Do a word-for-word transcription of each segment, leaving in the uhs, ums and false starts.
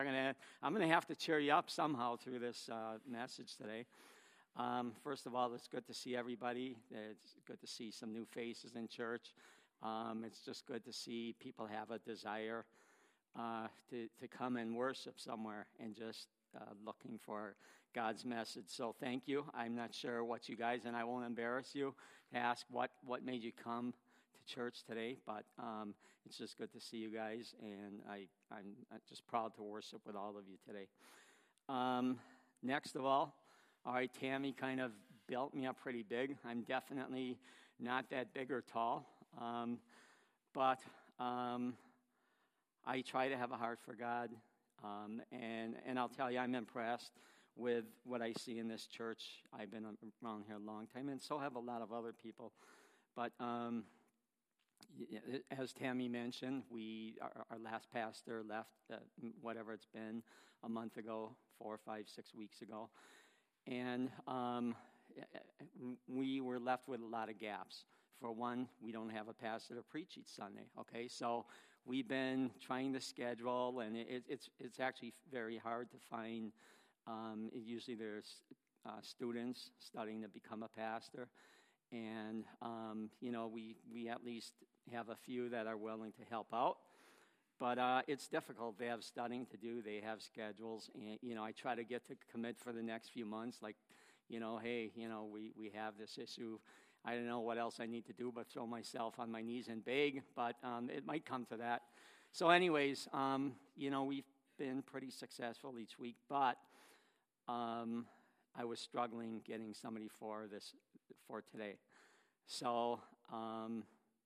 Gonna, I'm going to have to cheer you up somehow through this uh, message today. Um, first of all, it's good to see everybody. It's good to see some new faces in church. Um, it's just good to see people have a desire uh, to, to come and worship somewhere and just uh, looking for God's message. So thank you. I'm not sure what you guys, and I won't embarrass you to ask what, what made you come to church today, but um, it's just good to see you guys, and I, I'm just proud to worship with all of you today. Um, next of all, all right, Tammy kind of built me up pretty big. I'm definitely not that big or tall, um, but um, I try to have a heart for God, um, and, and I'll tell you, I'm impressed with what I see in this church. I've been around here a long time, and so have a lot of other people, but um, as Tammy mentioned, we our, our last pastor left, uh, whatever it's been, a month ago, four, five, six weeks ago, and um, we were left with a lot of gaps. For one, we don't have a pastor to preach each Sunday. Okay, so we've been trying to schedule, and it, it's it's actually very hard to find. Um, usually, there's uh, students studying to become a pastor. And, um, you know, we, we at least have a few that are willing to help out. But uh, it's difficult. They have studying to do. They have schedules. And, you know, I try to get to commit for the next few months. Like, you know, hey, you know, we, we have this issue. I don't know what else I need to do but throw myself on my knees and beg. But um, it might come to that. So anyways, um, you know, we've been pretty successful each week. But um, I was struggling getting somebody for this for today. So um,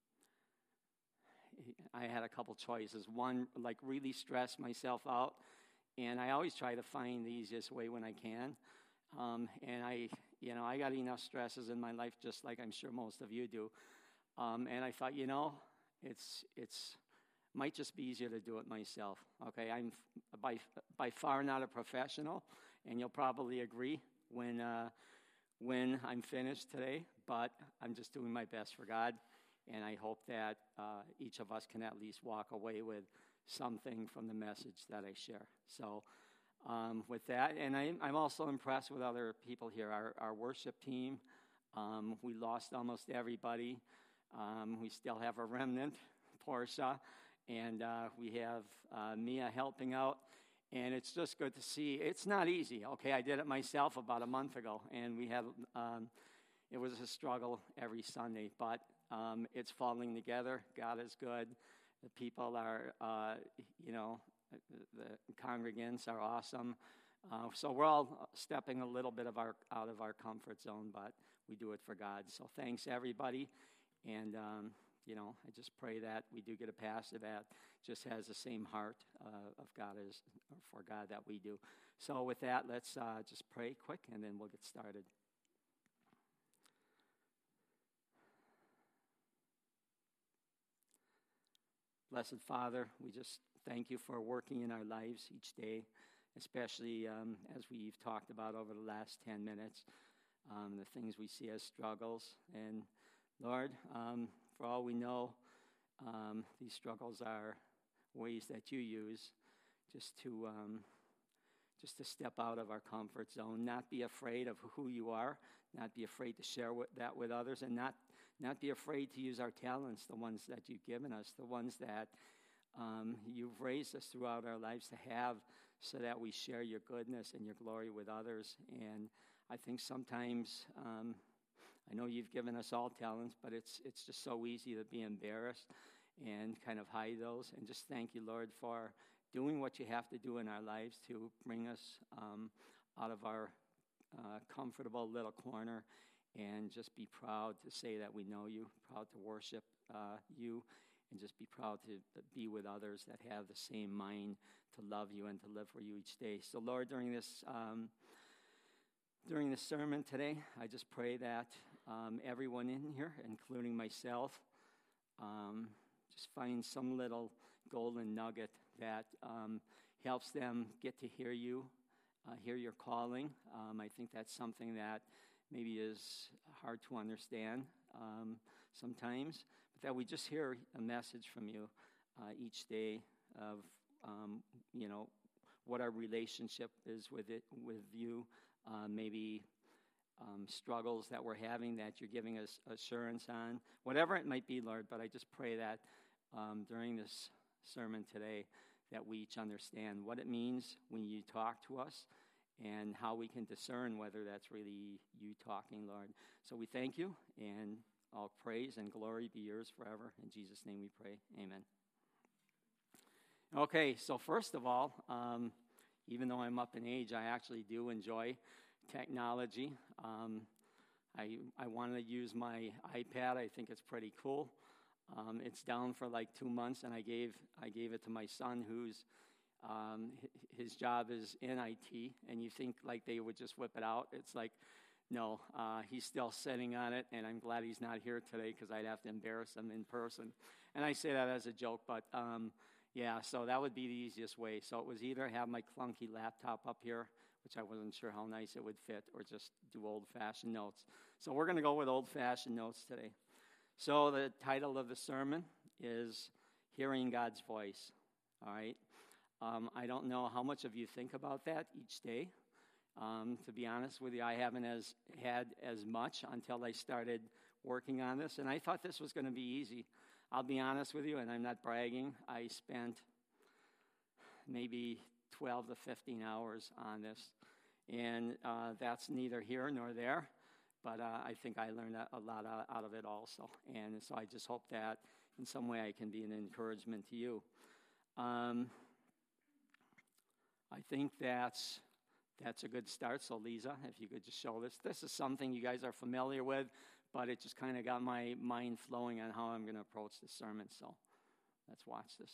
I had a couple choices. One, like really stress myself out, and I always try to find the easiest way when I can. Um, and I, you know, I got enough stresses in my life, just like I'm sure most of you do. Um, and I thought, you know, it's it's might just be easier to do it myself. Okay, I'm by by far not a professional, and you'll probably agree when. Uh, when I'm finished today, but I'm just doing my best for God, and I hope that uh, each of us can at least walk away with something from the message that I share. So um, with that, and I, I'm also impressed with other people here. Our, our worship team, um, we lost almost everybody. Um, we still have a remnant, Portia, and uh, we have uh, Mia helping out. And it's just good to see. It's not easy. Okay, I did it myself about a month ago, and we had um, it was a struggle every Sunday, but um, it's falling together. God is good. The people are, uh, you know, the congregants are awesome. Uh, so we're all stepping a little bit of our out of our comfort zone, but we do it for God. So thanks everybody, and. Um, You know, I just pray that we do get a pastor that just has the same heart uh, of God as for God that we do. So with that, let's uh, just pray quick, and then we'll get started. Blessed Father, we just thank you for working in our lives each day, especially um, as we've talked about over the last ten minutes, um, the things we see as struggles. And Lord, um, for all we know, um, these struggles are ways that you use just to um, just to step out of our comfort zone, not be afraid of who you are, not be afraid to share with, that with others, and not not be afraid to use our talents, the ones that you've given us, the ones that um, you've raised us throughout our lives to have, so that we share your goodness and your glory with others. And I think sometimes. Um, I know you've given us all talents, but it's it's just so easy to be embarrassed and kind of hide those. And just thank you, Lord, for doing what you have to do in our lives to bring us um, out of our uh, comfortable little corner, and just be proud to say that we know you, proud to worship uh, you, and just be proud to be with others that have the same mind to love you and to live for you each day. So, Lord, during this um, during this sermon today, I just pray that Um, everyone in here, including myself, um, just find some little golden nugget that um, helps them get to hear you, uh, hear your calling. Um, I think that's something that maybe is hard to understand um, sometimes, but that we just hear a message from you uh, each day of, um, you know, what our relationship is with it, with you, uh, maybe um, struggles that we're having that you're giving us assurance on, whatever it might be, Lord. But I just pray that um, during this sermon today that we each understand what it means when you talk to us and how we can discern whether that's really you talking, Lord. So we thank you, and all praise and glory be yours forever. In Jesus' name we pray. Amen. Okay, so first of all, um, even though I'm up in age, I actually do enjoy technology. Um, I I want to use my iPad. I think it's pretty cool. Um, it's down for like two months, and I gave I gave it to my son, who's um, his job is in I T. And you think like they would just whip it out? It's like, no, uh, he's still sitting on it, and I'm glad he's not here today because I'd have to embarrass him in person. And I say that as a joke, but um, yeah, so that would be the easiest way. So it was either have my clunky laptop up here, which I wasn't sure how nice it would fit, or just do old-fashioned notes. So we're going to go with old-fashioned notes today. So the title of the sermon is Hearing God's Voice, all right? Um, I don't know how much of you think about that each day. Um, to be honest with you, I haven't as had as much until I started working on this, and I thought this was going to be easy. I'll be honest with you, and I'm not bragging. I spent maybe twelve to fifteen hours on this, and uh, that's neither here nor there, but uh, I think I learned a lot out of it also, and so I just hope that in some way I can be an encouragement to you. Um, I think that's that's a good start. So, Lisa, if you could just show this. This is something you guys are familiar with, but it just kind of got my mind flowing on how I'm going to approach this sermon. So, let's watch this.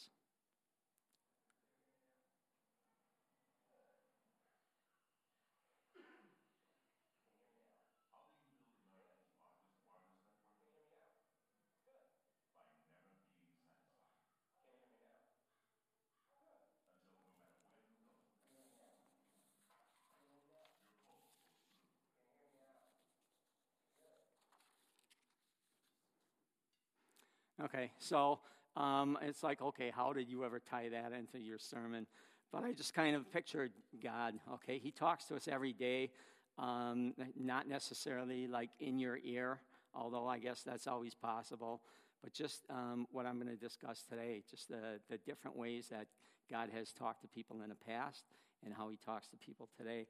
Okay, so um, it's like, okay, how did you ever tie that into your sermon? But I just kind of pictured God, okay? He talks to us every day, um, not necessarily like in your ear, although I guess that's always possible, but just um, what I'm going to discuss today, just the, the different ways that God has talked to people in the past and how he talks to people today.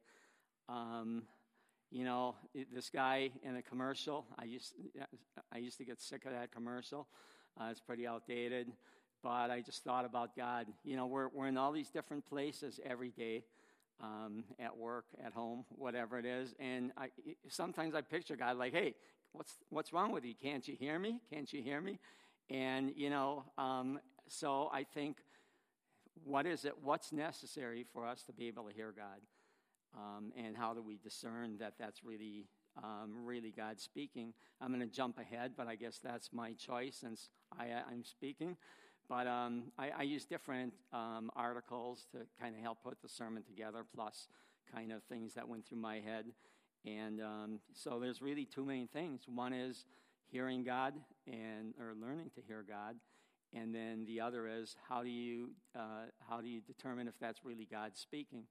Um, you know, this guy in a commercial, I used, I used to get sick of that commercial. Uh, it's pretty outdated, but I just thought about God. You know, we're we're in all these different places every day, um, at work, at home, whatever it is. And I sometimes I picture God like, hey, what's what's wrong with you? Can't you hear me? Can't you hear me? And, you know, um, so I think, what is it? What's necessary for us to be able to hear God? Um, and how do we discern that that's really Um, really God speaking? I'm going to jump ahead, but I guess that's my choice since I, I'm speaking. But um, I, I use different um, articles to kind of help put the sermon together, plus kind of things that went through my head. And um, so there's really two main things. One is hearing God and or learning to hear God, and then the other is how do you uh, how do you determine if that's really God speaking?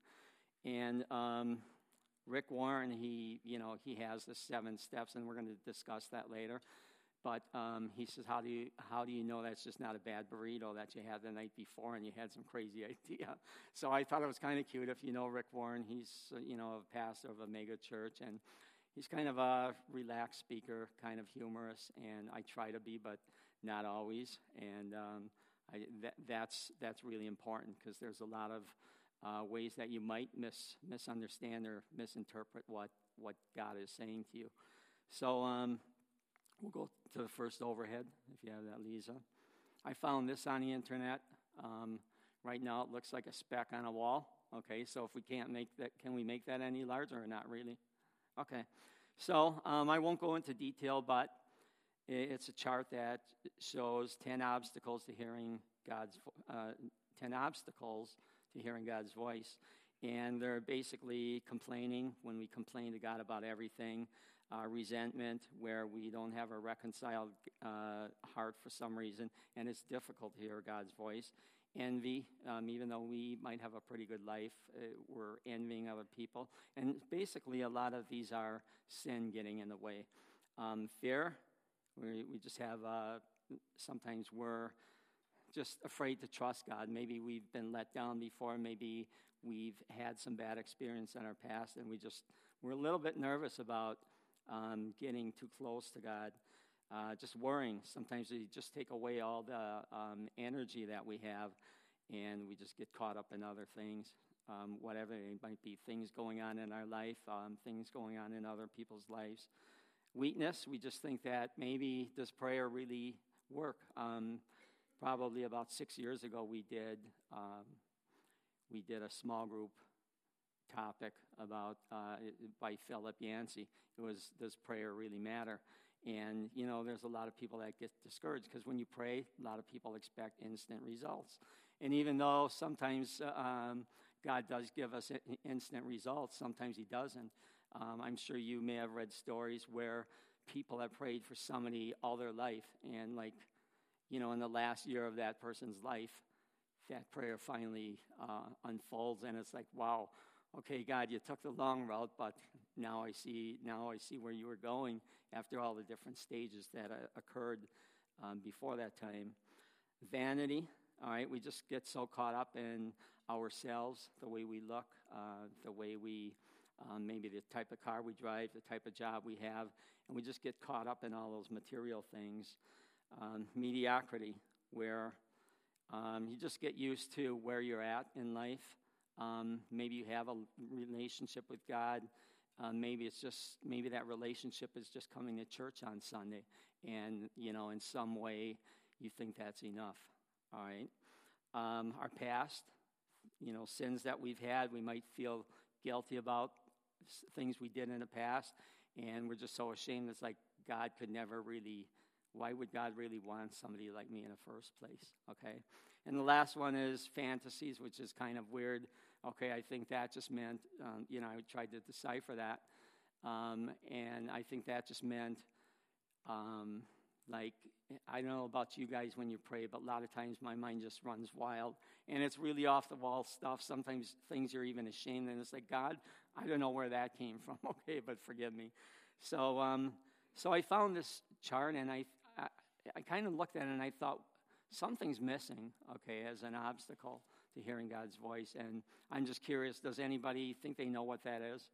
And um, Rick Warren, he, you know, he has the seven steps, and we're going to discuss that later. But um, he says, how do you how do you know that's just not a bad burrito that you had the night before and you had some crazy idea? So I thought it was kind of cute. If you know Rick Warren, he's, uh, you know, a pastor of a mega church, and he's kind of a relaxed speaker, kind of humorous, and I try to be, but not always. And um, I, that, that's that's really important because there's a lot of Uh, ways that you might mis- misunderstand or misinterpret what, what God is saying to you. So um, we'll go to the first overhead, if you have that, Lisa. I found this on the internet. Um, right now it looks like a speck on a wall. Okay, so if we can't make that, can we make that any larger or not really? Okay, so um, I won't go into detail, but it's a chart that shows ten obstacles to hearing God's, uh, ten obstacles to hearing God's voice. And they're basically complaining, when we complain to God about everything, uh, resentment, where we don't have a reconciled uh, heart for some reason, and it's difficult to hear God's voice. envy, um, even though we might have a pretty good life, uh, we're envying other people. And basically, a lot of these are sin getting in the way. Um, fear, we, we just have, uh, sometimes we're just afraid to trust God. Maybe we've been let down before. Maybe we've had some bad experience in our past, and we just, we're a little bit nervous about um, getting too close to God. Uh, just worrying. Sometimes we just take away all the um, energy that we have, and we just get caught up in other things, um, whatever it might be, things going on in our life, um, things going on in other people's lives. Weakness, we just think that maybe does prayer really work? Um, Probably about six years ago, we did um, we did a small group topic about uh, by Philip Yancey. It was, does prayer really matter? And you know, there's a lot of people that get discouraged because when you pray, a lot of people expect instant results. And even though sometimes uh, um, God does give us instant results, sometimes He doesn't. Um, I'm sure you may have read stories where people have prayed for somebody all their life, and like, you know, in the last year of that person's life, that prayer finally uh, unfolds, and it's like, wow, okay, God, you took the long route, but now I see, now I see where you were going after all the different stages that uh, occurred um, before that time. Vanity, all right, we just get so caught up in ourselves, the way we look, uh, the way we, um, maybe the type of car we drive, the type of job we have, and we just get caught up in all those material things. Um, mediocrity, where um, you just get used to where you're at in life. Um, maybe you have a relationship with God. Uh, maybe it's just, maybe that relationship is just coming to church on Sunday. And, you know, in some way, you think that's enough. All right. Um, our past, you know, sins that we've had, we might feel guilty about things we did in the past. And we're just so ashamed. It's like God could never really... Why would God really want somebody like me in the first place, okay? And the last one is fantasies, which is kind of weird. Okay, I think that just meant, um, you know, I tried to decipher that. Um, and I think that just meant, um, like, I don't know about you guys when you pray, but a lot of times my mind just runs wild. And it's really off-the-wall stuff. Sometimes things you're even ashamed. And it's like, God, I don't know where that came from, okay, but forgive me. So, um, so I found this chart, and I... I, I kind of looked at it and I thought, something's missing, okay, as an obstacle to hearing God's voice. And I'm just curious, does anybody think they know what that is?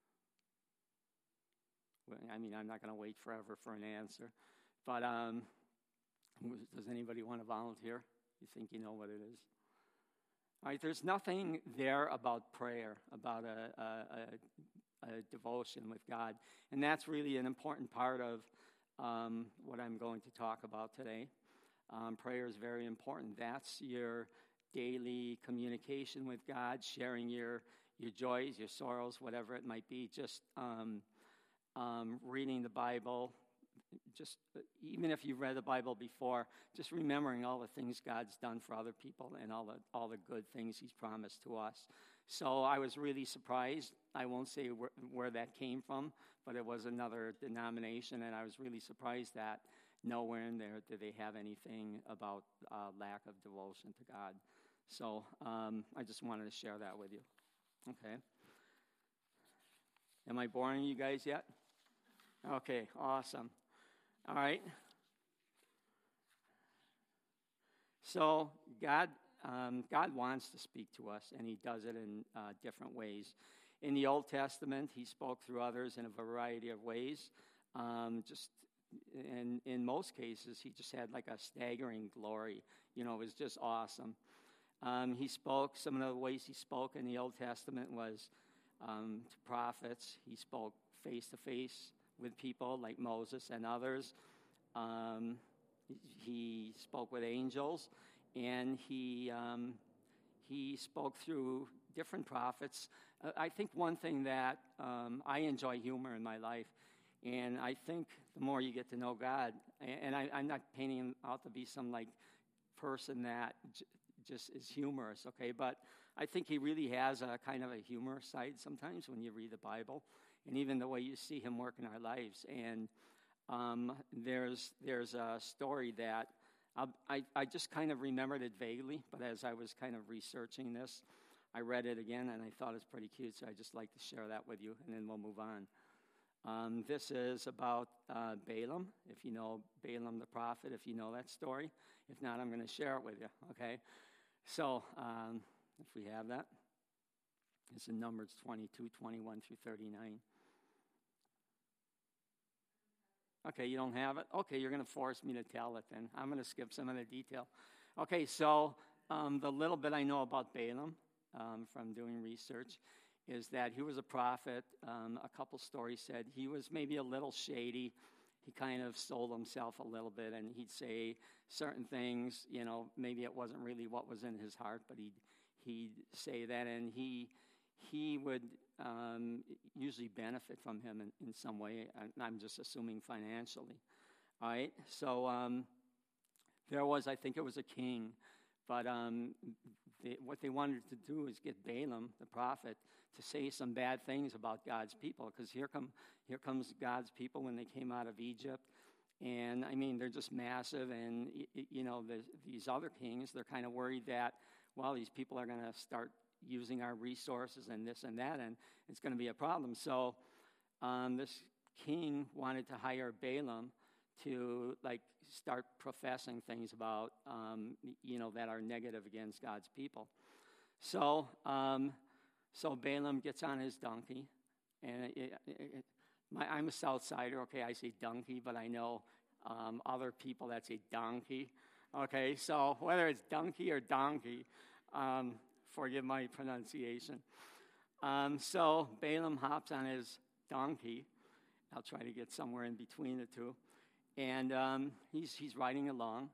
Well, I mean, I'm not going to wait forever for an answer. But um, does anybody want to volunteer? You think you know what it is? All right, there's nothing there about prayer, about a, a, a, a devotion with God. And that's really an important part of Um, what I'm going to talk about today. Um, prayer is very important. That's your daily communication with God, sharing your your joys, your sorrows, whatever it might be. Just um, um, reading the Bible, just even if you've read the Bible before, just remembering all the things God's done for other people and all the all the good things He's promised to us. So I was really surprised. I won't say where, where that came from, but it was another denomination, and I was really surprised that nowhere in there did they have anything about uh, lack of devotion to God. So um, I just wanted to share that with you. Okay. Am I boring you guys yet? Okay, awesome. All right. So God, um, God wants to speak to us, and He does it in uh, different ways. In the Old Testament, He spoke through others in a variety of ways. Um, just in in most cases, He just had like a staggering glory. You know, it was just awesome. Um, he spoke. Some of the ways He spoke in the Old Testament was um, to prophets. He spoke face to face with people like Moses and others. Um, he spoke with angels, and he um, he spoke through different prophets. Uh, I think one thing that um, I enjoy humor in my life, and I think the more you get to know God, and I, I'm not painting him out to be some like person that j- just is humorous, okay? But I think he really has a kind of a humor side sometimes when you read the Bible, and even the way you see him work in our lives. And um, there's there's a story that I'll, I, I just kind of remembered it vaguely, but as I was kind of researching this, I read it again, and I thought it's pretty cute, so I'd just like to share that with you, and then we'll move on. Um, this is about uh, Balaam, if you know Balaam the prophet, if you know that story. If not, I'm going to share it with you, okay? So, um, if we have that, it's in Numbers twenty-two, twenty-one through thirty-nine. Okay, you don't have it? Okay, you're going to force me to tell it then. I'm going to skip some of the detail. Okay, so um, the little bit I know about Balaam um, from doing research is that he was a prophet. Um, a couple stories said he was maybe a little shady. He kind of sold himself a little bit, and he'd say certain things, you know, maybe it wasn't really what was in his heart, but he'd, he'd say that, and he he would um, usually benefit from him in, in some way. I'm just assuming financially. All right, so um, there was, I think it was a king, but um, they, what they wanted to do is get Balaam, the prophet, to say some bad things about God's people, because here come here comes God's people when they came out of Egypt, and I mean they're just massive, and you know the, these other kings, they're kind of worried that, well, these people are going to start using our resources and this and that, and it's going to be a problem. So um, this king wanted to hire Balaam to like start professing things about um, you know that are negative against God's people. So um, so Balaam gets on his donkey, and it, it, it, my, I'm a South Sider. Okay, I say donkey, but I know um, other people that say donkey. Okay, so whether it's donkey or donkey, um, forgive my pronunciation. Um, so Balaam hops on his donkey. I'll try to get somewhere in between the two. And um, he's he's riding along,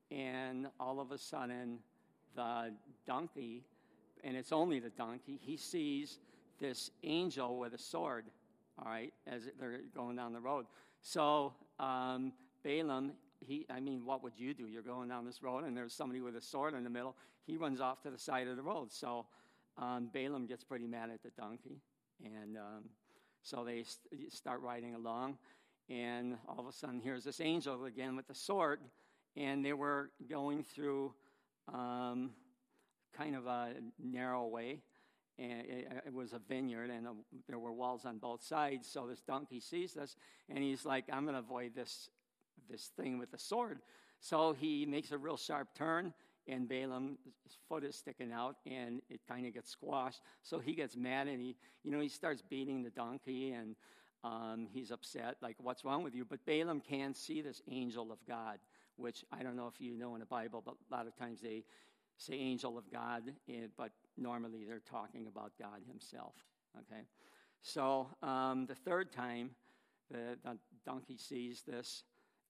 and all of a sudden, the donkey, and it's only the donkey, he sees this angel with a sword, all right, as they're going down the road. So um, Balaam, he, I mean, what would you do? You're going down this road, and there's somebody with a sword in the middle. He runs off to the side of the road. So um, Balaam gets pretty mad at the donkey, and um, so they st- start riding along. And all of a sudden, here's this angel again with the sword, and they were going through um, kind of a narrow way, and it, it was a vineyard, and a, there were walls on both sides. So this donkey sees this, and he's like, "I'm going to avoid this this thing with the sword." So he makes a real sharp turn, and Balaam's foot is sticking out, and it kind of gets squashed. So he gets mad, and he, you know, he starts beating the donkey, and Um, he's upset, like, what's wrong with you? But Balaam can see this angel of God, which I don't know if you know in the Bible, but a lot of times they say angel of God, but normally they're talking about God himself, okay? So um, the third time, the, the donkey sees this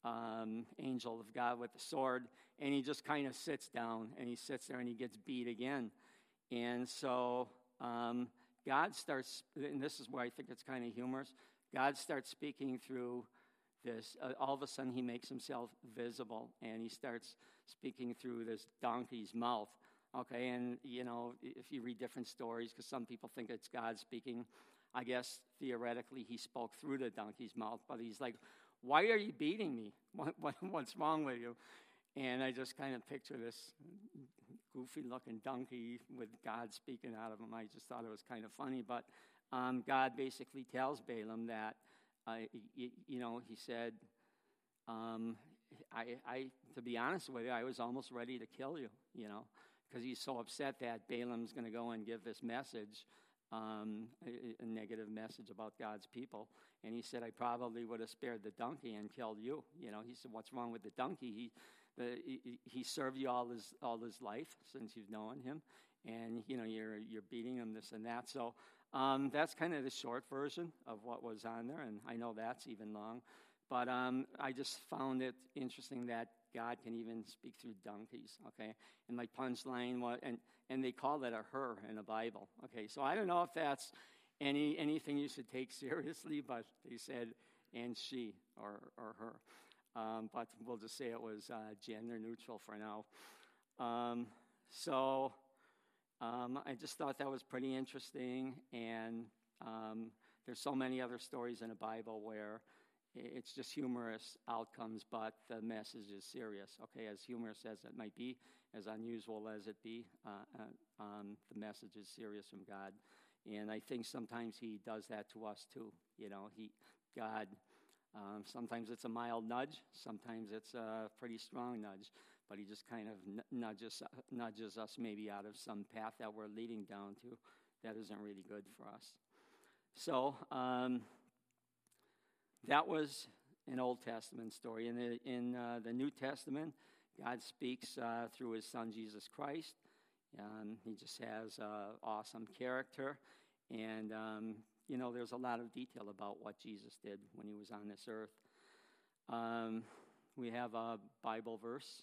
um, angel of God with the sword, and he just kind of sits down, and he sits there, and he gets beat again. And so um, God starts, and this is where I think it's kind of humorous, God starts speaking through this. Uh, all of a sudden, he makes himself visible, and he starts speaking through this donkey's mouth. Okay, and, you know, if you read different stories, because some people think it's God speaking, I guess theoretically he spoke through the donkey's mouth, but he's like, "Why are you beating me? What, what, what's wrong with you?" And I just kind of picture this goofy-looking donkey with God speaking out of him. I just thought it was kind of funny, but Um, God basically tells Balaam that, uh, you, you know, he said, um, I, I, to be honest with you, I was almost ready to kill you, you know, because he's so upset that Balaam's going to go and give this message, um, a, a negative message about God's people. And he said, I probably would have spared the donkey and killed you. You know, he said, what's wrong with the donkey? He, the, he, he served you all his, all his life since you've known him. And, you know, you're, you're beating him, this and that. So, Um, that's kind of the short version of what was on there, and I know that's even long. But um, I just found it interesting that God can even speak through donkeys, okay? And my punchline was, and, and they call that a her in the Bible, okay? So I don't know if that's any anything you should take seriously, but they said, and she, or, or her. Um, but we'll just say it was uh, gender neutral for now. Um, so... Um, I just thought that was pretty interesting, and um, there's so many other stories in the Bible where, it's just humorous outcomes, but the message is serious. Okay, as humorous as it might be, as unusual as it be, uh, uh, um, the message is serious from God. And I think sometimes he does that to us too. You know, he, God, um, sometimes it's a mild nudge, sometimes it's a pretty strong nudge, but he just kind of n- nudges, nudges us maybe out of some path that we're leading down to that isn't really good for us. So um, that was an Old Testament story. In the, in uh, the New Testament, God speaks uh, through his son, Jesus Christ. Um, he just has uh, awesome character. And, um, you know, there's a lot of detail about what Jesus did when he was on this earth. Um, we have a Bible verse.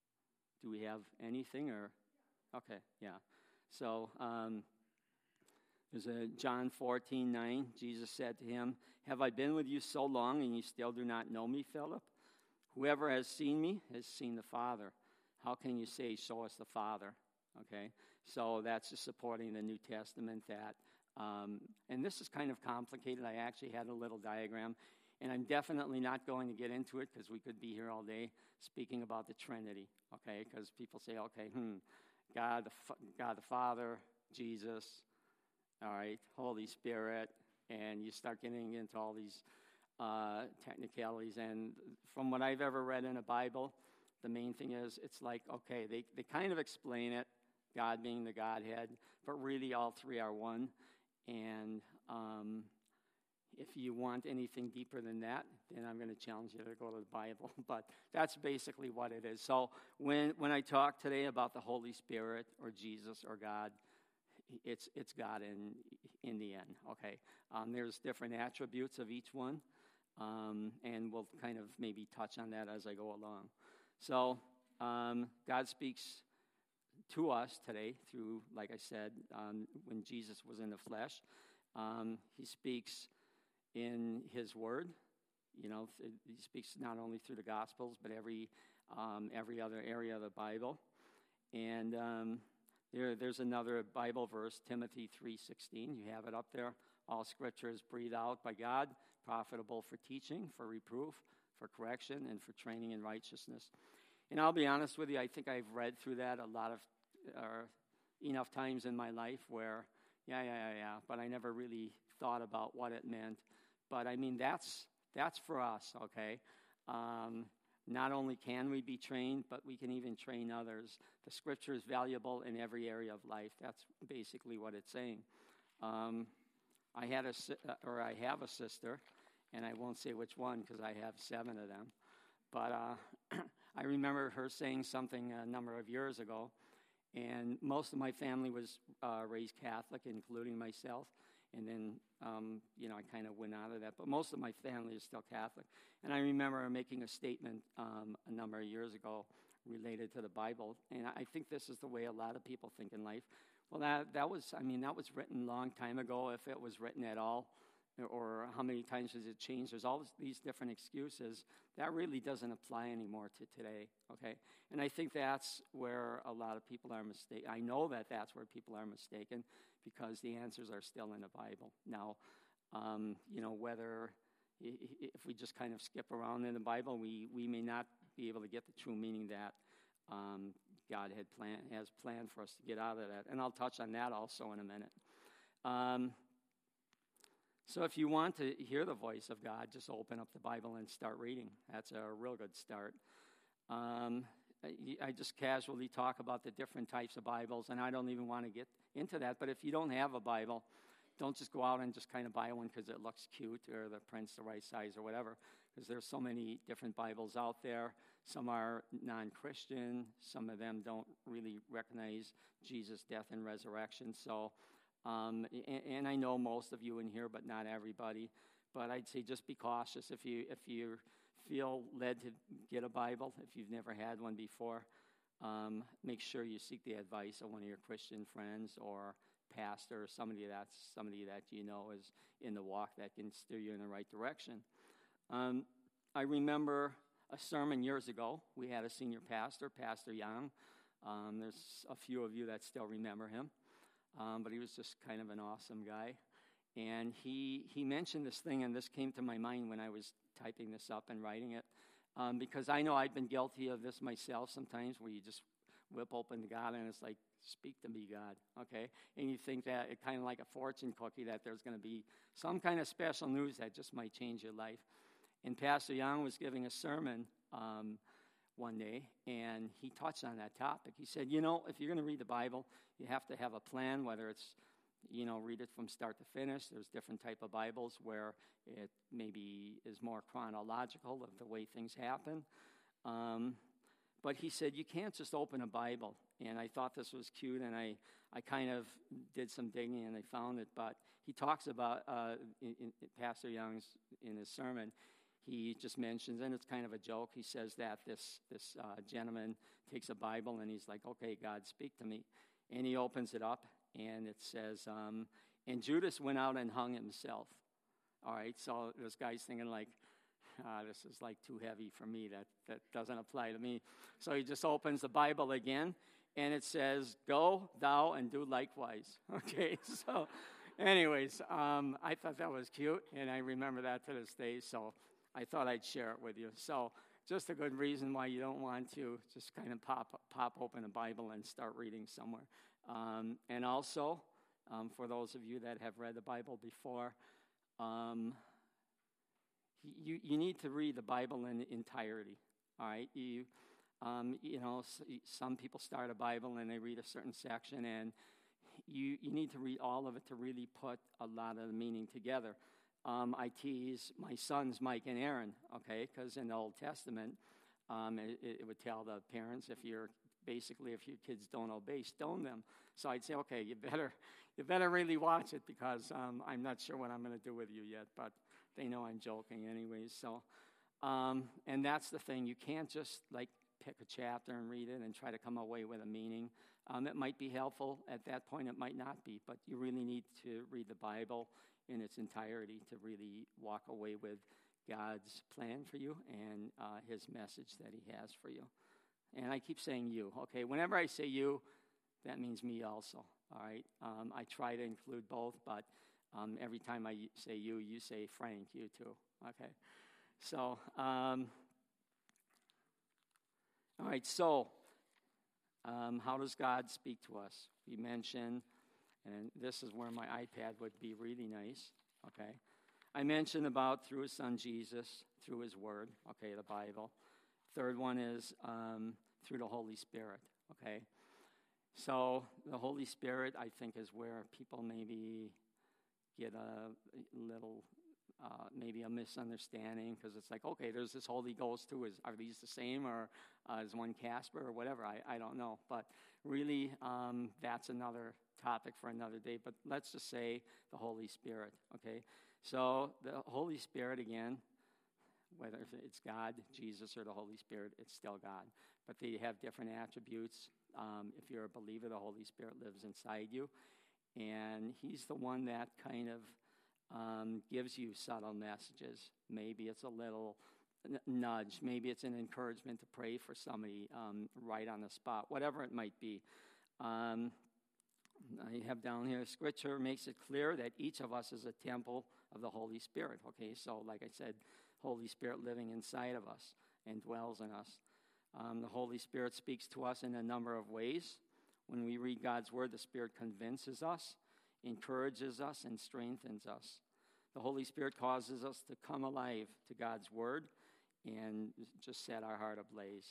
Do we have anything? Or okay, yeah. So um, there's a John fourteen nine. Jesus said to him, "Have I been with you so long, and you still do not know me, Philip? Whoever has seen me has seen the Father. How can you say, 'Show us the Father'?" Okay, so that's just supporting the New Testament that, um, and this is kind of complicated. I actually had a little diagram, and I'm definitely not going to get into it because we could be here all day speaking about the Trinity, okay, because people say, okay, hmm, God the, God the Father, Jesus, all right, Holy Spirit, and you start getting into all these uh, technicalities, and from what I've ever read in a Bible, the main thing is it's like, okay, they, they kind of explain it, God being the Godhead, but really all three are one. And um, if you want anything deeper than that, then I'm going to challenge you to go to the Bible. But that's basically what it is. So when when I talk today about the Holy Spirit or Jesus or God, it's it's God in in the end. Okay, um, there's different attributes of each one, um, and we'll kind of maybe touch on that as I go along. So um, God speaks to us today through, like I said, um, when Jesus was in the flesh. Um, he speaks in his word. You know, he speaks not only through the Gospels, but every um, every other area of the Bible. And um, there, there's another Bible verse, Timothy three sixteen. You have it up there. All Scripture is breathed out by God, profitable for teaching, for reproof, for correction, and for training in righteousness. And I'll be honest with you, I think I've read through that a lot of, or enough times in my life where, yeah, yeah, yeah, yeah, but I never really thought about what it meant. But I mean, that's that's for us, okay? Um, not only can we be trained, but we can even train others. The Scripture is valuable in every area of life. That's basically what it's saying. Um, I had a, or I have a sister, and I won't say which one because I have seven of them. But uh, I remember her saying something a number of years ago, and most of my family was uh, raised Catholic, including myself. And then, um, you know, I kind of went out of that. But most of my family is still Catholic. And I remember her making a statement um, a number of years ago related to the Bible. And I think this is the way a lot of people think in life. Well, that that was, I mean, that was written a long time ago, if it was written at all. Or how many times has it changed? There's all these different excuses. That really doesn't apply anymore to today, okay? And I think that's where a lot of people are mistaken. I know that that's where people are mistaken because the answers are still in the Bible. Now, um, you know, whether if we just kind of skip around in the Bible, we, we may not be able to get the true meaning that um, God had plan, has planned for us to get out of that. And I'll touch on that also in a minute. Um, So if you want to hear the voice of God, just open up the Bible and start reading. That's a real good start. Um, I, I just casually talk about the different types of Bibles, and I don't even want to get into that. But if you don't have a Bible, don't just go out and just kind of buy one because it looks cute or the print's the right size or whatever, because there's so many different Bibles out there. Some are non-Christian. Some of them don't really recognize Jesus' death and resurrection. So Um, and, and I know most of you in here, but not everybody. But I'd say just be cautious if you if you feel led to get a Bible, if you've never had one before. Um, make sure you seek the advice of one of your Christian friends or pastor, or somebody that's somebody that you know is in the walk that can steer you in the right direction. Um, I remember a sermon years ago. We had a senior pastor, Pastor Young. Um, there's a few of you that still remember him. Um, but he was just kind of an awesome guy. And he he mentioned this thing, and this came to my mind when I was typing this up and writing it, um, because I know I've been guilty of this myself sometimes, where you just whip open to God and it's like, speak to me, God, okay? And you think that it's kind of like a fortune cookie, that there's going to be some kind of special news that just might change your life. And Pastor Young was giving a sermon um, one day, and he touched on that topic. He said, you know, if you're going to read the Bible, you have to have a plan, whether it's, you know, read it from start to finish. There's different type of Bibles where it maybe is more chronological of the way things happen. Um, but he said, you can't just open a Bible. And I thought this was cute, and I, I kind of did some digging, and I found it. But he talks about, uh, in, in Pastor Young's, in his sermon, he just mentions, and it's kind of a joke, he says that this, this uh, gentleman takes a Bible, and he's like, okay, God, speak to me. And he opens it up, and it says, um, and Judas went out and hung himself. All right, so this guy's thinking like, ah, this is like too heavy for me. That, that doesn't apply to me. So he just opens the Bible again, and it says, go thou and do likewise. Okay, so anyways, um, I thought that was cute, and I remember that to this day, so I thought I'd share it with you. So just a good reason why you don't want to just kind of pop pop open a Bible and start reading somewhere. Um, and also, um, for those of you that have read the Bible before, um, you you need to read the Bible in entirety. All right, you um, you know some people start a Bible and they read a certain section, and you you need to read all of it to really put a lot of the meaning together. Um, I tease my sons, Mike and Aaron, okay, because in the Old Testament, um, it, it would tell the parents, if you're basically, if your kids don't obey, stone them. So I'd say, okay, you better you better really watch it, because um, I'm not sure what I'm going to do with you yet, but they know I'm joking anyways. So, um, and that's the thing. You can't just like pick a chapter and read it and try to come away with a meaning. Um, it might be helpful at that point. It might not be, but you really need to read the Bible in its entirety to really walk away with God's plan for you and uh, his message that he has for you. And I keep saying you, okay? Whenever I say you, that means me also, all right? Um, I try to include both, but um, every time I say you, you say Frank, you too, okay? So, um, all right, so um, how does God speak to us? We mentioned, and this is where my iPad would be really nice, okay? I mentioned about through his son Jesus, through his word, okay, the Bible. Third one is um, through the Holy Spirit, okay? So the Holy Spirit, I think, is where people maybe get a little, uh, maybe a misunderstanding, because it's like, okay, there's this Holy Ghost too. Is, are these the same, or uh, is one Casper, or whatever? I, I don't know. But really, um, that's another topic for another day. But let's just say the Holy Spirit, okay? So the Holy Spirit, again, whether it's God, Jesus, or the Holy Spirit, it's still God. But they have different attributes. Um, if you're a believer, the Holy Spirit lives inside you. And he's the one that kind of um, gives you subtle messages. Maybe it's a little n- nudge. Maybe it's an encouragement to pray for somebody um, right on the spot, whatever it might be. Um, I have down here, Scripture makes it clear that each of us is a temple of the Holy Spirit. Okay, so like I said, Holy Spirit living inside of us and dwells in us. Um, the Holy Spirit speaks to us in a number of ways. When we read God's word, the Spirit convinces us, encourages us, and strengthens us. The Holy Spirit causes us to come alive to God's word and just set our heart ablaze.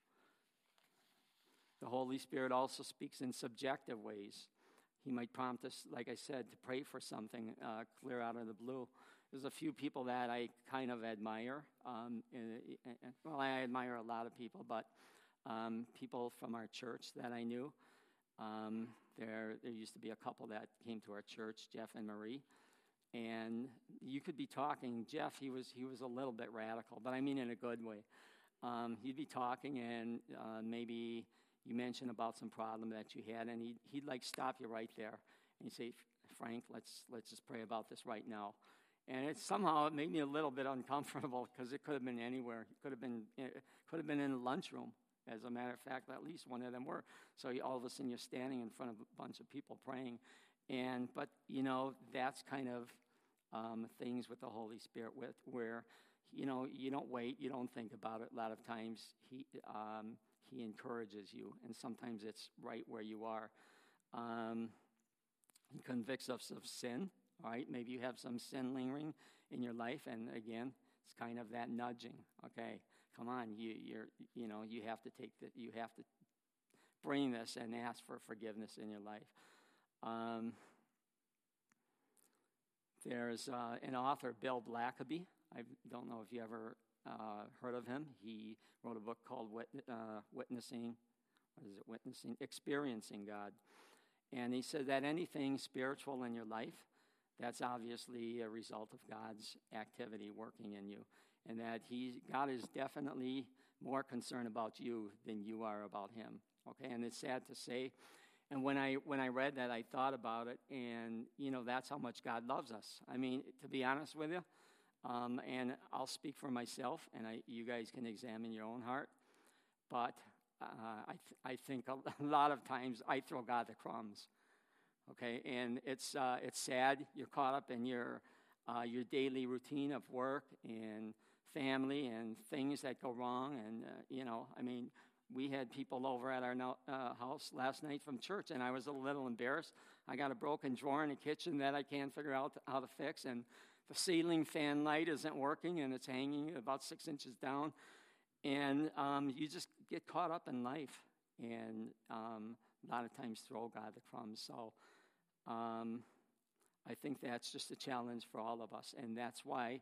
The Holy Spirit also speaks in subjective ways. He might prompt us, like I said, to pray for something uh, clear out of the blue. There's a few people that I kind of admire. Um, and, and, well, I admire a lot of people, but um, people from our church that I knew. Um, there, there used to be a couple that came to our church, Jeff and Marie. And you could be talking. Jeff, he was he was a little bit radical, but I mean in a good way. Um, he'd be talking, and uh, maybe you mentioned about some problem that you had, and he'd, he'd like stop you right there. And he'd say, Frank, let's let's just pray about this right now. And it somehow it made me a little bit uncomfortable, because it could have been anywhere. It could have been it could have been in the lunchroom. As a matter of fact, at least one of them were. So you, all of a sudden you're standing in front of a bunch of people praying, And, but, you know, that's kind of um, things with the Holy Spirit with where, you know, you don't wait, you don't think about it. A lot of times he, um, he encourages you, and sometimes it's right where you are. Um, he convicts us of sin, all right? Maybe you have some sin lingering in your life, and again, it's kind of that nudging, okay? Come on, you, you're, you know, you have to take the, you have to bring this and ask for forgiveness in your life. Um, there's uh, an author, Bill Blackaby. I don't know if you ever uh, heard of him. He wrote a book called Wit- uh, Witnessing, what is it, Witnessing, Experiencing God. And he said that anything spiritual in your life, that's obviously a result of God's activity working in you. And that he, God is definitely more concerned about you than you are about him. Okay, and it's sad to say. And when I when I read that, I thought about it, and, you know, that's how much God loves us. I mean, to be honest with you, um, and I'll speak for myself, and I, you guys can examine your own heart, but uh, I, th- I think a lot of times I throw God the crumbs, okay? And it's uh, it's sad. You're caught up in your uh, your daily routine of work and family and things that go wrong, and, uh, you know, I mean, we had people over at our no, uh, house last night from church, and I was a little embarrassed. I got a broken drawer in the kitchen that I can't figure out how to fix, and the ceiling fan light isn't working, and it's hanging about six inches down. And um, you just get caught up in life, and um, a lot of times throw God the crumbs. So um, I think that's just a challenge for all of us, and that's why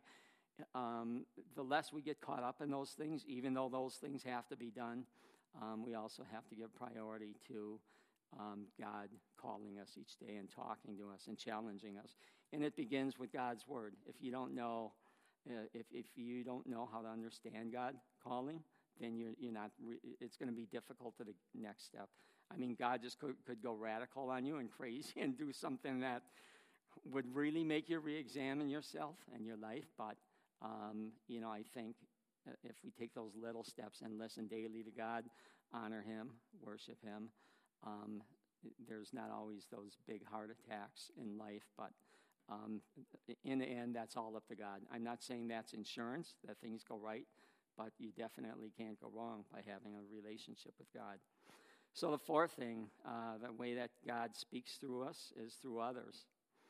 um, the less we get caught up in those things, even though those things have to be done, Um, we also have to give priority to um, God calling us each day and talking to us and challenging us. And it begins with God's word. If you don't know, uh, if if you don't know how to understand God calling, then you're you're not. Re- it's going to be difficult to the next step. I mean, God just could, could go radical on you and crazy and do something that would really make you re-examine yourself and your life. But um, you know, I think. If we take those little steps and listen daily to God, honor him, worship him, um, there's not always those big heart attacks in life, but um, in the end, that's all up to God. I'm not saying that's insurance, that things go right, but you definitely can't go wrong by having a relationship with God. So the fourth thing, uh, the way that God speaks through us is through others.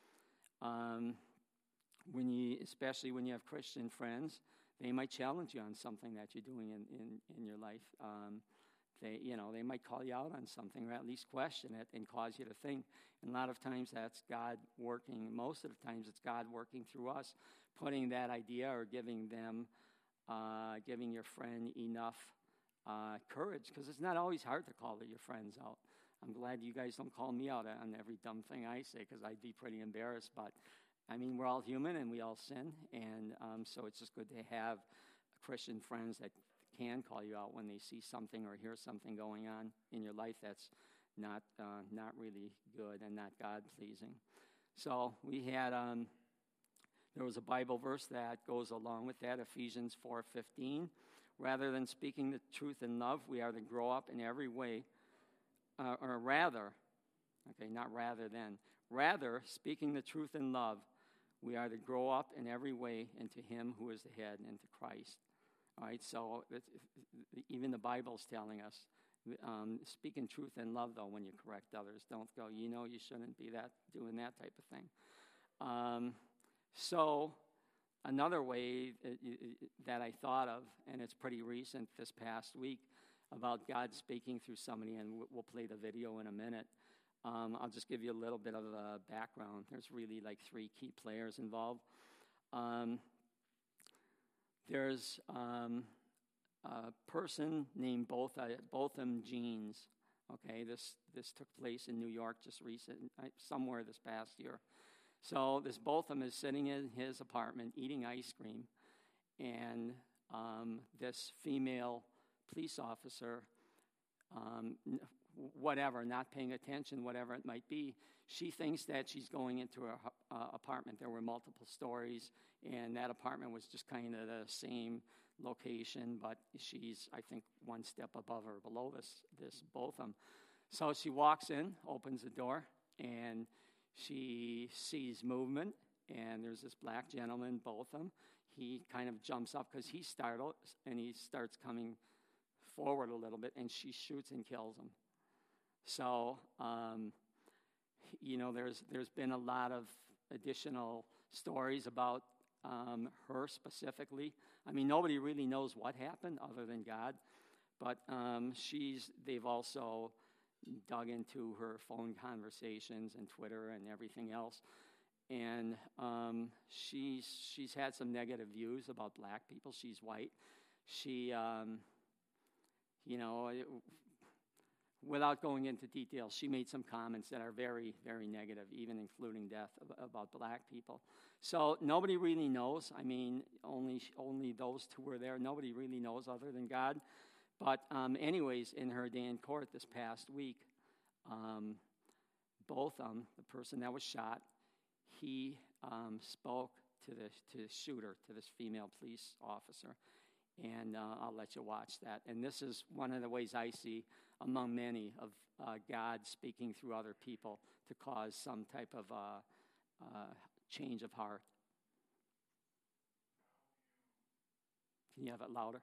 Um, when you, especially when you have Christian friends, they might challenge you on something that you're doing in, in, in your life. Um, they, you know, they might call you out on something, or at least question it and cause you to think. And a lot of times that's God working. Most of the times it's God working through us, putting that idea or giving them, uh, giving your friend enough uh, courage, because it's not always hard to call your friends out. I'm glad you guys don't call me out on every dumb thing I say, because I'd be pretty embarrassed, but I mean, we're all human and we all sin, and um, so it's just good to have Christian friends that can call you out when they see something or hear something going on in your life that's not uh, not really good and not God-pleasing. So we had, um, there was a Bible verse that goes along with that, Ephesians four fifteen. Rather than speaking the truth in love, we are to grow up in every way, uh, or rather, okay, not rather than, rather, speaking the truth in love, we are to grow up in every way into him who is the head, into Christ. All right, so it's, even the Bible's telling us, um, speaking truth in love, though, when you correct others. Don't go, you know, you shouldn't be that doing that type of thing. Um, so another way that, that I thought of, and it's pretty recent this past week, about God speaking through somebody, and we'll play the video in a minute. Um, I'll just give you a little bit of a background. There's really like three key players involved. Um, there's um, a person named Both, uh, Botham Jeans. Okay, this this took place in New York just recent, somewhere this past year. So this Botham is sitting in his apartment eating ice cream, and um, this female police officer, um, whatever, not paying attention, whatever it might be, she thinks that she's going into her uh, apartment. There were multiple stories, and that apartment was just kind of the same location, but she's, I think, one step above or below this, this Botham. So she walks in, opens the door, and she sees movement, and there's this black gentleman, both of them. He kind of jumps up because he's startled, and he starts coming forward a little bit, and she shoots and kills him. So, um, you know, there's there's been a lot of additional stories about um, her specifically. I mean, nobody really knows what happened other than God, but um, she's they've also dug into her phone conversations and Twitter and everything else, and um, she's she's had some negative views about black people. She's white. She, um, you know. It, Without going into details, she made some comments that are very, very negative, even including death about black people. So nobody really knows. I mean, only only those two were there. Nobody really knows other than God. But um, anyways, in her day in court this past week, um, both of them, the person that was shot, he um, spoke to the to the shooter, to this female police officer. And uh, I'll let you watch that. And this is one of the ways I see, among many, of uh, God speaking through other people to cause some type of uh, uh, change of heart. Can you have it louder?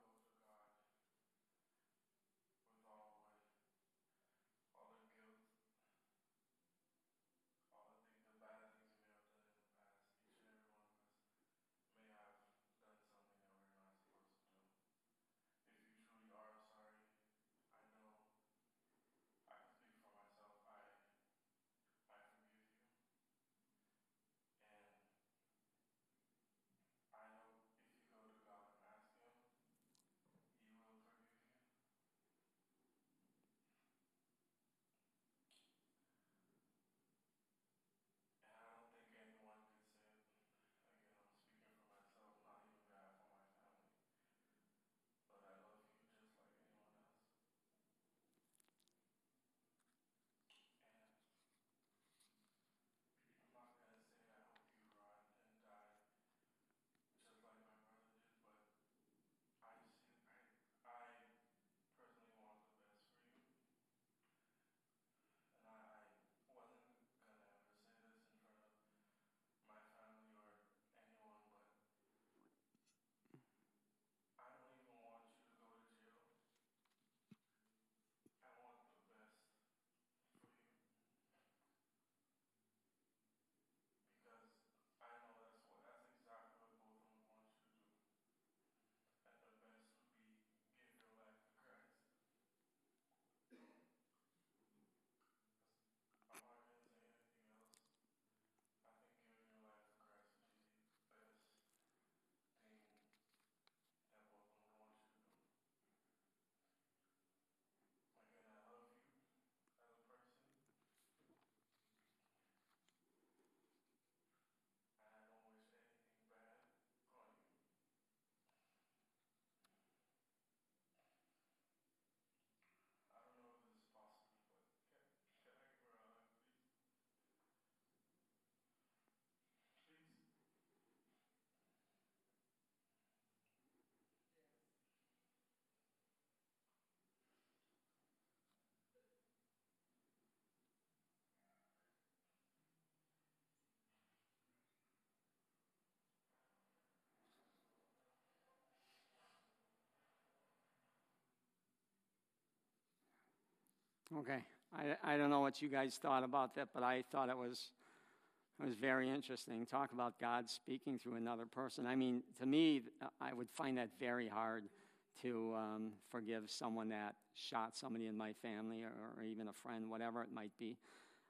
Okay. I, I don't know what you guys thought about that, but I thought it was it was very interesting. Talk about God speaking through another person. I mean, to me, I would find that very hard to um, forgive someone that shot somebody in my family or, or even a friend, whatever it might be.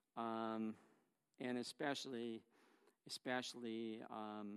Um, and especially, especially, um,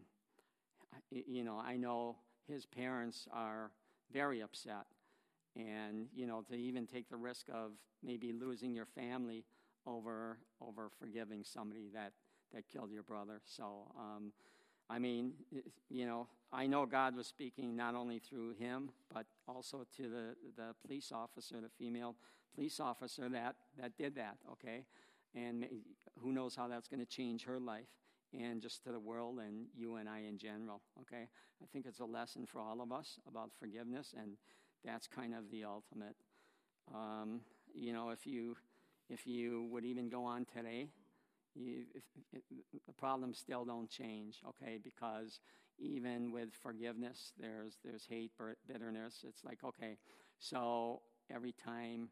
you know, I know his parents are very upset. And, you know, to even take the risk of maybe losing your family over over forgiving somebody that, that killed your brother. So, um, I mean, you know, I know God was speaking not only through him, but also to the, the police officer, the female police officer that, that did that, okay? And who knows how that's going to change her life and just to the world and you and I in general, okay? I think it's a lesson for all of us about forgiveness, and that's kind of the ultimate. Um, you know, if you if you would even go on today you, it, it, the problems still don't change, okay? Because even with forgiveness, there's there's hate, bitterness. It's like, okay, so every time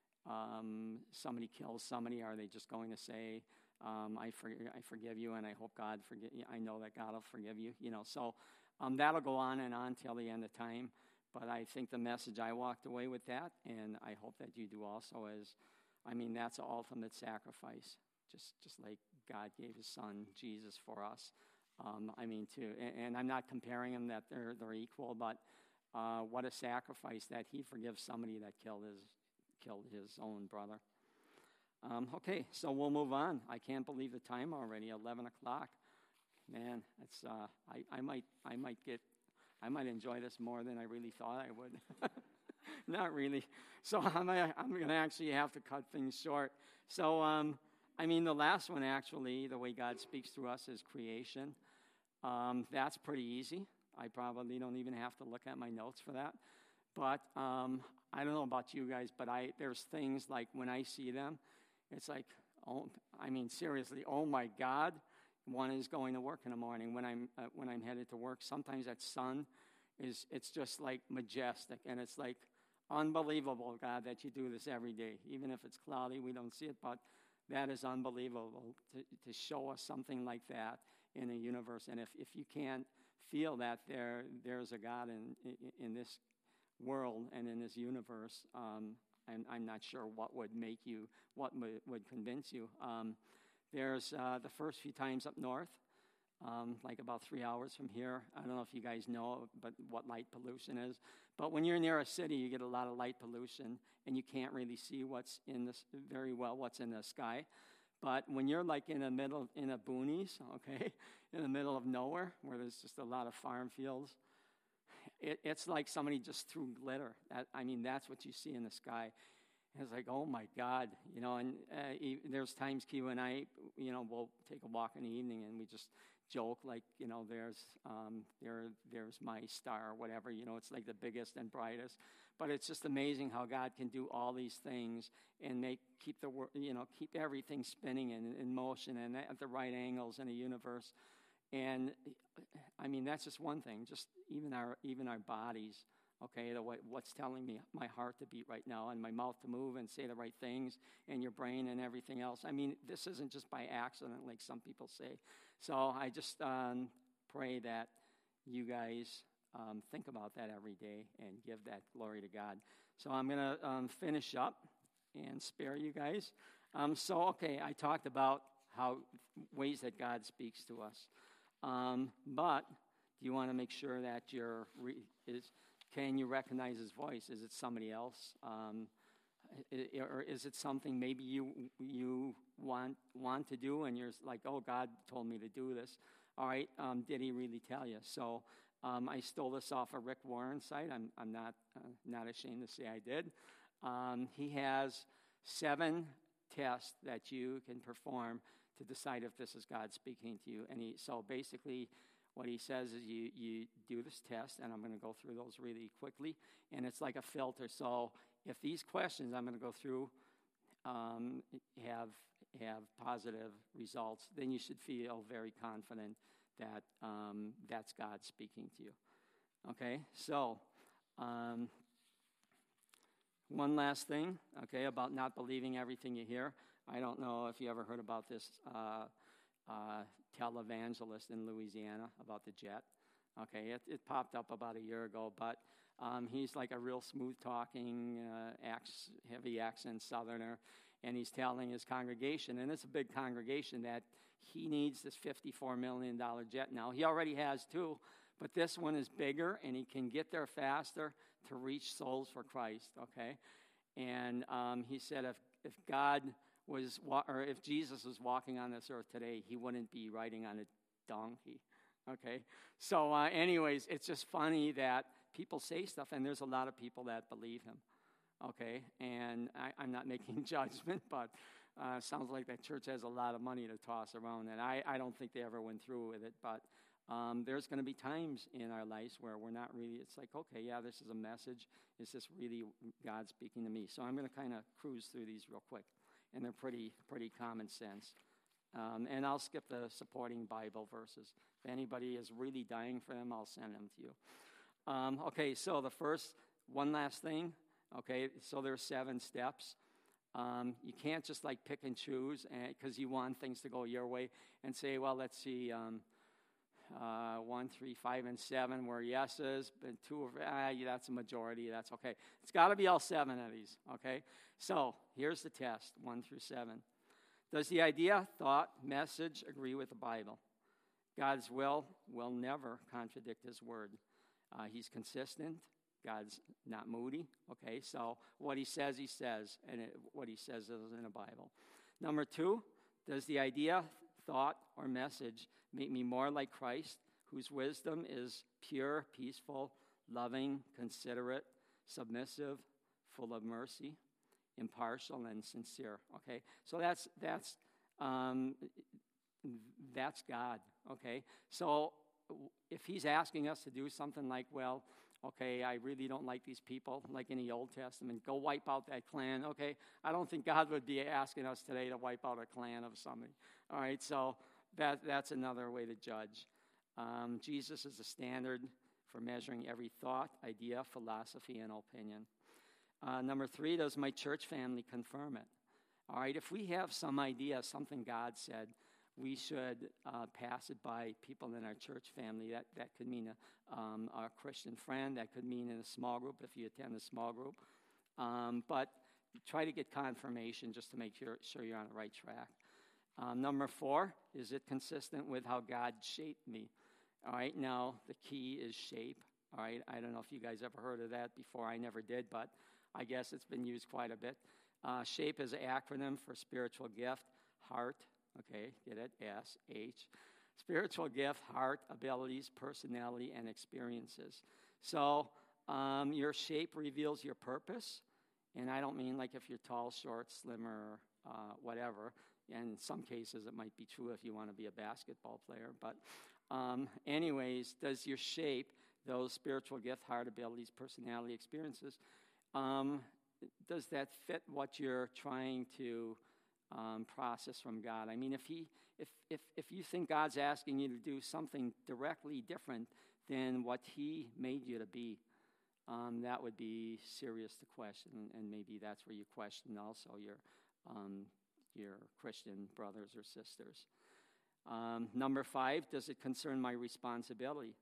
um, somebody kills somebody, are they just going to say, um, I, for, I forgive you, and I hope God forgive you. I know that God will forgive you, you know. So um, that'll go on and on till the end of time. But I think the message, I walked away with that, and I hope that you do also, is, I mean, that's the ultimate sacrifice, just just like God gave his son, Jesus, for us. Um, I mean, to, and, and I'm not comparing them that they're they're equal, but uh, what a sacrifice that he forgives somebody that killed his killed his own brother. Um, okay, so we'll move on. I can't believe the time already, eleven o'clock. Man, it's uh, I I might I might get. I might enjoy this more than I really thought I would. Not really. So I'm, I'm going to actually have to cut things short. So, um, I mean, the last one, actually, the way God speaks through us is creation. Um, that's pretty easy. I probably don't even have to look at my notes for that. But um, I don't know about you guys, but I there's things like when I see them, it's like, oh, I mean, seriously, oh, my God. One is going to work in the morning. When I'm uh, when I'm headed to work, sometimes that sun is it's just like majestic, and it's like unbelievable, God, that you do this every day. Even if it's cloudy, we don't see it, but that is unbelievable to, to show us something like that in a universe. And if, if you can't feel that there there's a God in in, in this world and in this universe, um, I'm, I'm not sure what would make you, what would, would convince you. Um, There's uh, the first few times up north, um, like about three hours from here. I don't know if you guys know but what light pollution is. But when you're near a city, you get a lot of light pollution, and you can't really see what's in this very well, what's in the sky. But when you're like in the middle, in the boonies, okay, in the middle of nowhere, where there's just a lot of farm fields, it, it's like somebody just threw glitter. That, I mean, that's what you see in the sky. It's like, oh, my God, you know, and uh, e- there's times Q and I, you know, we'll take a walk in the evening and we just joke like, you know, there's um, there there's my star or whatever, you know, it's like the biggest and brightest. But it's just amazing how God can do all these things and make keep the wor- you know, keep everything spinning and in motion and at the right angles in the universe. And I mean, that's just one thing, just even our even our bodies. Okay, the, what, what's telling me my heart to beat right now and my mouth to move and say the right things and your brain and everything else. I mean, this isn't just by accident like some people say. So I just um, pray that you guys um, think about that every day and give that glory to God. So I'm going to um, finish up and spare you guys. Um, so, okay, I talked about how ways that God speaks to us. Um, but do you want to make sure that you're re- is can you recognize his voice? Is it somebody else? Um, I- or is it something maybe you you want want to do and you're like, oh, God told me to do this. All right, um, did he really tell you? So um, I stole this off a Rick Warren site. I'm I'm not uh, not ashamed to say I did. Um, he has seven tests that you can perform to decide if this is God speaking to you. And he so basically. What he says is you, you do this test, and I'm going to go through those really quickly, and it's like a filter. So if these questions I'm going to go through um, have have positive results, then you should feel very confident that um, that's God speaking to you. Okay, so um, one last thing, okay, about not believing everything you hear. I don't know if you ever heard about this uh, uh, televangelist in Louisiana about the jet. Okay, it, it popped up about a year ago, but um, he's like a real smooth-talking, uh, acts, heavy accent Southerner, and he's telling his congregation, and it's a big congregation, that he needs this fifty-four million dollars jet now. He already has two, but this one is bigger, and he can get there faster to reach souls for Christ, okay? And um, he said if, if God was, or if Jesus was walking on this earth today, he wouldn't be riding on a donkey, okay? So uh, anyways, it's just funny that people say stuff, and there's a lot of people that believe him, okay? And I, I'm not making judgment, but uh, sounds like that church has a lot of money to toss around, and I, I don't think they ever went through with it, but um, there's going to be times in our lives where we're not really, it's like, okay, yeah, this is a message. Is this really God speaking to me? So I'm going to kind of cruise through these real quick. And they're pretty pretty common sense. Um, and I'll skip the supporting Bible verses. If anybody is really dying for them, I'll send them to you. Um, okay, so the first, one last thing. Okay, so there's seven steps. Um, you can't just like pick and choose because you want things to go your way and say, well, let's see, um, uh, one, three, five, and seven were yeses, but two of ah, yeah, that's a majority. That's okay. It's got to be all seven of these. Okay, so here's the test: one through seven. Does the idea, thought, message agree with the Bible? God's will will never contradict His word. Uh, he's consistent. God's not moody. Okay, so what He says, He says, and it, what He says is in the Bible. Number two, does the idea, thought, or message make me more like Christ, whose wisdom is pure, peaceful, loving, considerate, submissive, full of mercy, impartial, and sincere? Okay, so that's that's um, that's God. Okay, so if He's asking us to do something like, well, okay, I really don't like these people, like in the Old Testament, go wipe out that clan. Okay, I don't think God would be asking us today to wipe out a clan of somebody. All right, so that that's another way to judge. Um, Jesus is the standard for measuring every thought, idea, philosophy, and opinion. Uh, number three, does my church family confirm it? All right, if we have some idea, something God said, we should uh, pass it by people in our church family. That that could mean a, um, a Christian friend. That could mean in a small group if you attend a small group. Um, but try to get confirmation just to make sure, sure you're on the right track. Um, number four, is it consistent with how God shaped me? All right, now the key is shape. All right, I don't know if you guys ever heard of that before. I never did, but I guess it's been used quite a bit. Uh, SHAPE is an acronym for spiritual gift, heart, okay, get it, S, H. Spiritual gift, heart, abilities, personality, and experiences. So um, your shape reveals your purpose, and I don't mean like if you're tall, short, slim, or uh, whatever. And in some cases, it might be true if you want to be a basketball player. But um, anyways, does your shape, those spiritual gift, heart, abilities, personality, experiences, um, does that fit what you're trying to um, process from God? I mean, if he, if, if, if you think God's asking you to do something directly different than what He made you to be, um, that would be serious to question. And maybe that's where you question also your um, your Christian brothers or sisters. Um, number five, does it concern my responsibility?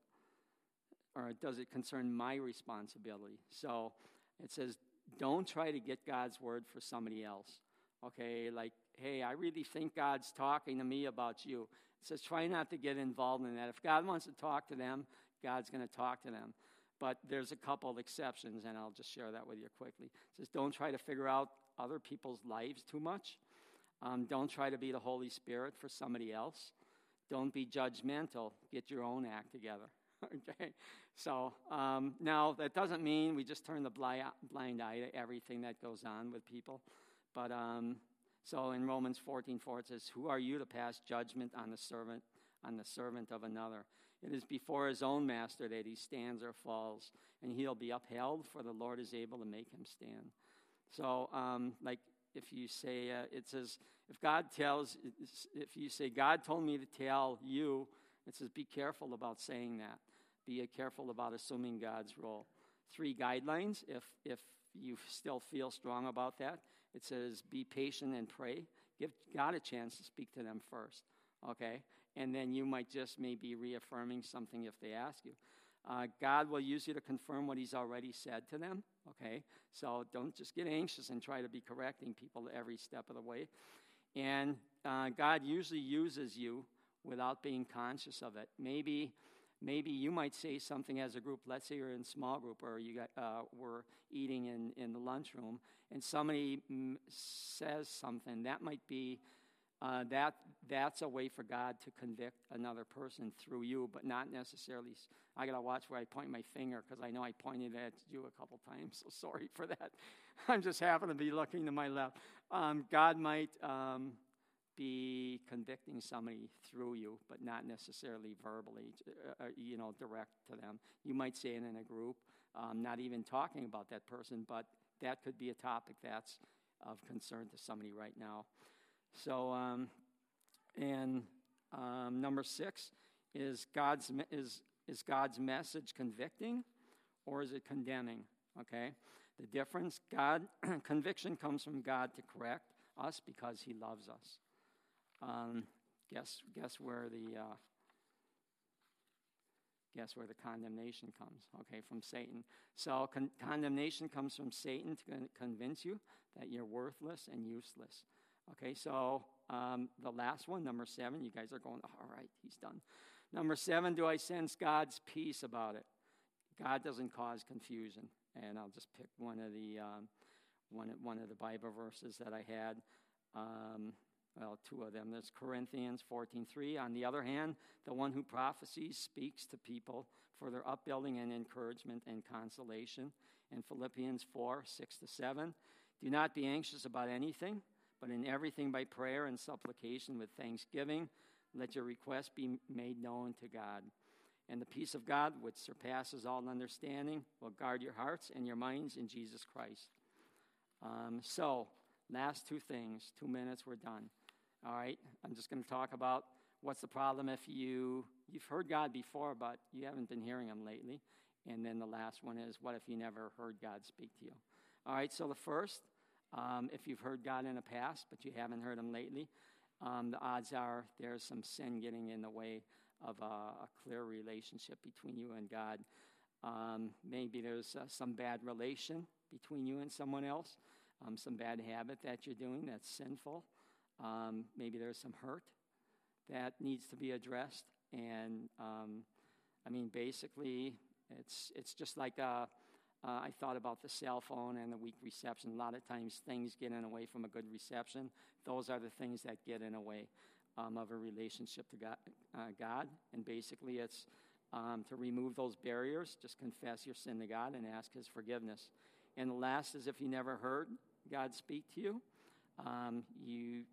Or does it concern my responsibility? So it says, don't try to get God's word for somebody else. Okay, like, hey, I really think God's talking to me about you. It says, try not to get involved in that. If God wants to talk to them, God's going to talk to them. But there's a couple of exceptions, and I'll just share that with you quickly. It says, don't try to figure out other people's lives too much. Um, don't try to be the Holy Spirit for somebody else. Don't be judgmental. Get your own act together. Okay? So um, now, that doesn't mean we just turn the blind, blind eye to everything that goes on with people. But um, so in Romans fourteen four, it says, who are you to pass judgment on the servant, on the servant of another? It is before his own master that he stands or falls, and he'll be upheld, for the Lord is able to make him stand. So, um, like, if you say, uh, it says, if God tells, if you say, God told me to tell you, it says, be careful about saying that. Be careful about assuming God's role. Three guidelines, if if you still feel strong about that. It says, be patient and pray. Give God a chance to speak to them first, okay? And then you might just maybe reaffirming something if they ask you. Uh, God will use you to confirm what He's already said to them, okay? So don't just get anxious and try to be correcting people every step of the way. And uh, God usually uses you without being conscious of it. Maybe maybe you might say something as a group. Let's say you're in a small group or you got, uh, were eating in, in the lunchroom, and somebody mm, says something. That might be, uh, that that's a way for God to convict another person through you, but not necessarily. I got to watch where I point my finger because I know I pointed at you a couple times, so sorry for that. I'm just happen to be looking to my left. Um, God might um, be convicting somebody through you, but not necessarily verbally, uh, you know, direct to them. You might say it in a group, um, not even talking about that person, but that could be a topic that's of concern to somebody right now. So um, And um, number six is God's is is God's message convicting, or is it condemning? Okay, the difference: God conviction comes from God to correct us because He loves us. Um, guess guess where the uh, guess where the condemnation comes? Okay, from Satan. So con- condemnation comes from Satan to con- convince you that you're worthless and useless. Okay, so um, the last one, number seven, you guys are going, all right, he's done. Number seven, do I sense God's peace about it? God doesn't cause confusion. And I'll just pick one of the um, one, one of the Bible verses that I had. Um, well, two of them. There's Corinthians fourteen three. On the other hand, the one who prophesies speaks to people for their upbuilding and encouragement and consolation. And Philippians four six to seven. Do not be anxious about anything, but in everything by prayer and supplication with thanksgiving, let your requests be made known to God. And the peace of God, which surpasses all understanding, will guard your hearts and your minds in Jesus Christ. Um, so, last two things. Two minutes, we're done. All right? I'm just going to talk about what's the problem if you, you've heard God before, but you haven't been hearing Him lately. And then the last one is, what if you never heard God speak to you? All right, so the first, um, if you've heard God in the past, but you haven't heard Him lately, um, the odds are there's some sin getting in the way of a, a clear relationship between you and God. Um, maybe there's uh, some bad relation between you and someone else, um, some bad habit that you're doing that's sinful. Um, maybe there's some hurt that needs to be addressed. And, um, I mean, basically, it's it's just like uh, uh, I thought about the cell phone and the weak reception. A lot of times things get in the way from a good reception. Those are the things that get in the way um, of a relationship to God. Uh, God. And basically, it's um, to remove those barriers, just confess your sin to God and ask His forgiveness. And the last is if you never heard God speak to you, um, you,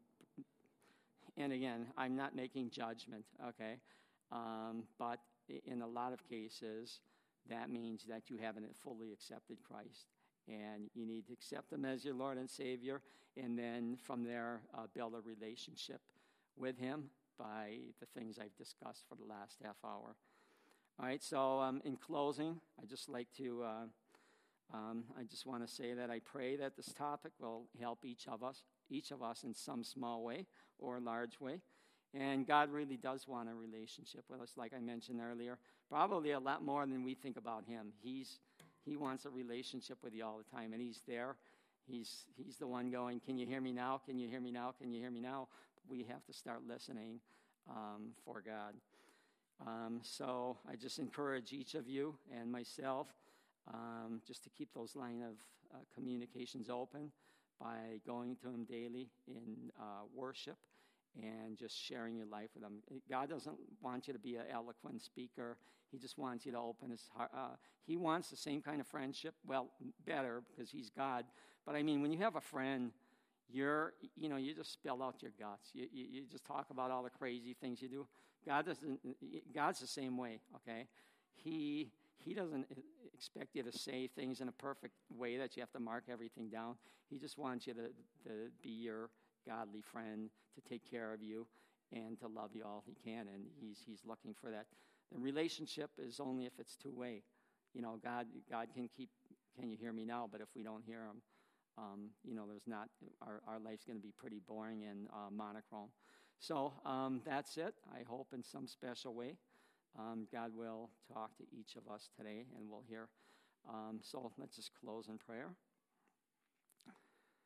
and again, I'm not making judgment, okay? Um, but in a lot of cases, that means that you haven't fully accepted Christ. And you need to accept Him as your Lord and Savior, and then from there, uh, build a relationship with Him by the things I've discussed for the last half hour. All right, so um, in closing, I'd just like to, uh, um, I just want to say that I pray that this topic will help each of us, each of us in some small way or large way. And God really does want a relationship with us, like I mentioned earlier, probably a lot more than we think about Him. He's He wants a relationship with you all the time, and He's there. He's He's the one going, can you hear me now? Can you hear me now? Can you hear me now? We have to start listening um, for God. Um, so I just encourage each of you and myself um, just to keep those line of uh, communications open by going to Him daily in uh, worship and just sharing your life with Him. God doesn't want you to be an eloquent speaker. He just wants you to open His heart. Uh, he wants the same kind of friendship, well, better because He's God. But I mean, when you have a friend, you're, you know, you just spill out your guts. You, you, you just talk about all the crazy things you do. God doesn't, God's the same way, okay? He He doesn't expect you to say things in a perfect way that you have to mark everything down. He just wants you to, to be your godly friend, to take care of you, and to love you all He can, and He's He's looking for that. The relationship is only if it's two-way. You know, God God can keep, can you hear me now? But if we don't hear Him, um, you know, there's not, our, our life's going to be pretty boring and uh, monochrome. So um, that's it. I hope in some special way um, God will talk to each of us today, and we'll hear. Um, so let's just close in prayer.